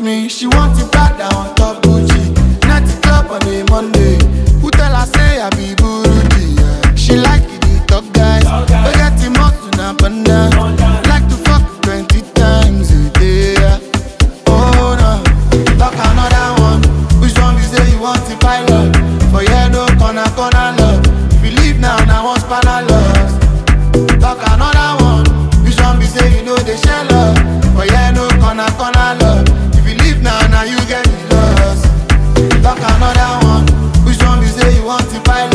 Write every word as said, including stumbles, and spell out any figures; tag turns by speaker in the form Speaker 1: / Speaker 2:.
Speaker 1: me, she want it bad on top Gucci. Night club on a Monday. Who tell her say I be Burundi? Yeah. She like it, the top guys. Don't get him out to abundance. Like to fuck twenty times a day. Yeah. Oh no, talk another one. Which one be say you want to pilot? For yeah, no corner corner love. If you leave now, now one spanner lost. Talk another one. Which one be say you know they share love? For yeah, no corner corner love. If you leave now, now you get lost. Talk another one. Which one be say you want to pilot?